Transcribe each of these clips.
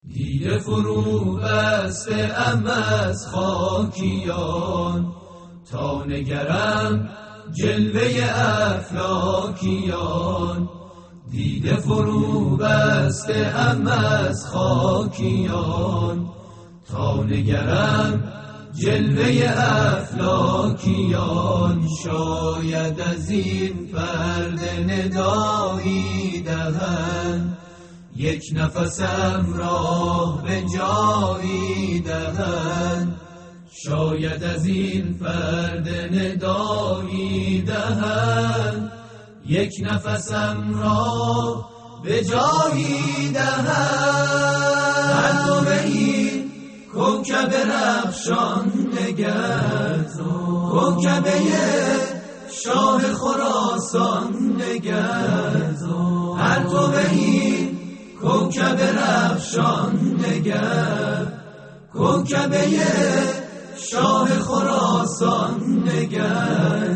دیده فرو بسته ام از خاکیان، تا نگرم جلوه افلاکیان. دیده فرو بسته ام از خاکیان، تا نگرم جلوه افلاکیان. شاید از این پرده ندایی دهند، یک نفسم راه به جایی دهند. شاید از این پرده ندایی دهند، یک نفسم راه به جایی دهند. هر دو به این کوکب رخشان نگر، کوکبه شاه خراسان نگر. هر دو به این کوکب رخشان نگر، کوکبه شاه خراسان نگر.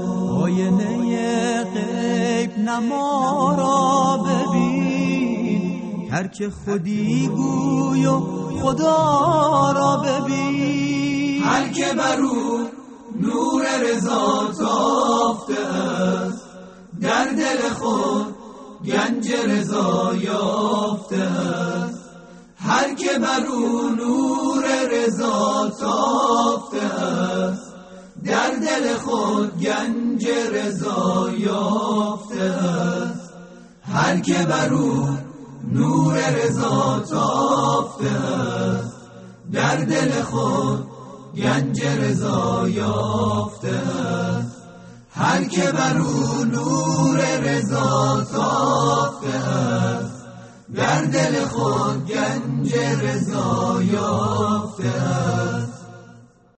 آینه غیب نما را ببین، هر که خودی گوی و خدا را ببین. هر که بر او نور رضا تافته است، در دل خود گنج رضا یافته است. هر که بر او نور رضا تافته است، در دل خود گنج رضا یافته است. هر که بر او نور رضا تافته است، در دل خود گنج رضا یافته است. هر که بر او نور رضا تافته است، در دل خود گنج رضا یافته است.